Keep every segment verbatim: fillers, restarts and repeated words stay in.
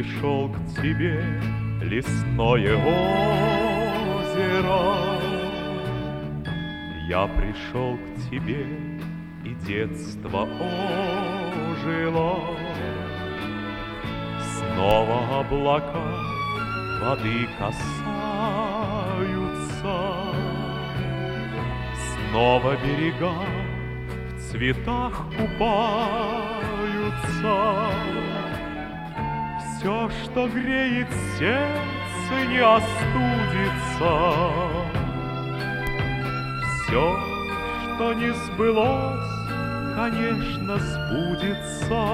пришел к тебе, лесное озеро. Я пришел к тебе, и детство ожило. Снова облака воды касаются, снова берега в цветах купаются. Все, что греет сердце, не остудится. Все, что не сбылось, конечно, сбудется.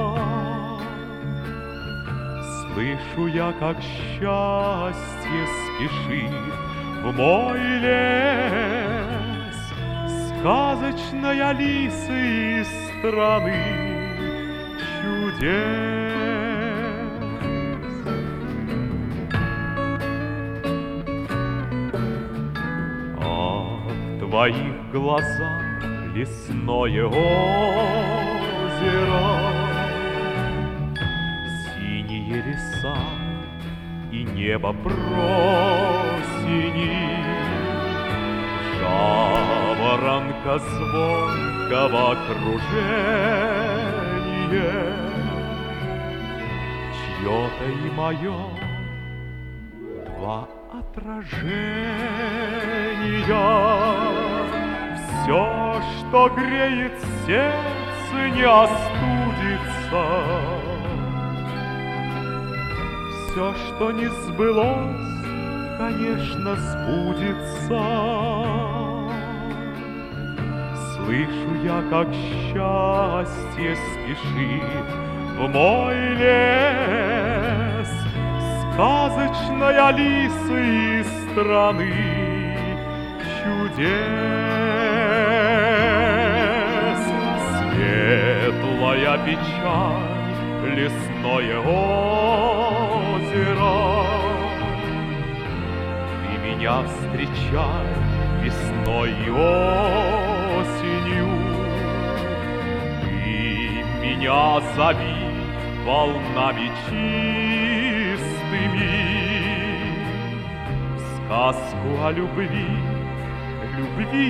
Слышу я, как счастье спешит в мой лес, сказочной Алисы из страны чудес. А в твоих глазах лесное озеро, синие леса и небо просени, жаворонка звонкого кружение, чье-то и мое два отражения. Все, что греет сердце, не остудится. Все, что не сбылось, конечно, сбудется. Слышу я, как счастье спешит в мой лес, сказочной Алисы из страны чудес. Светлая печаль, лесное озеро, ты меня встречай весной и осенью, ты меня зови волнами чистыми в сказку о любви, любви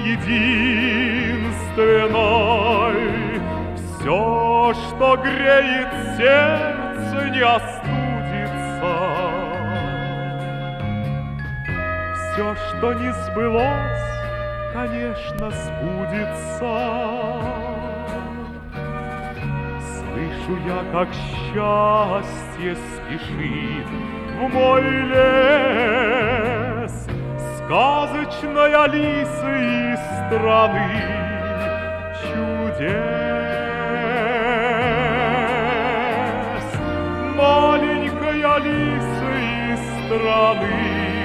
единственной. Все, что греет сердце, не остудится. Все, что не сбылось, конечно, сбудется. Слышу я, как счастье спешит в мой лес, сказочной Алисы из страны чудес. Маленькой Алисы из страны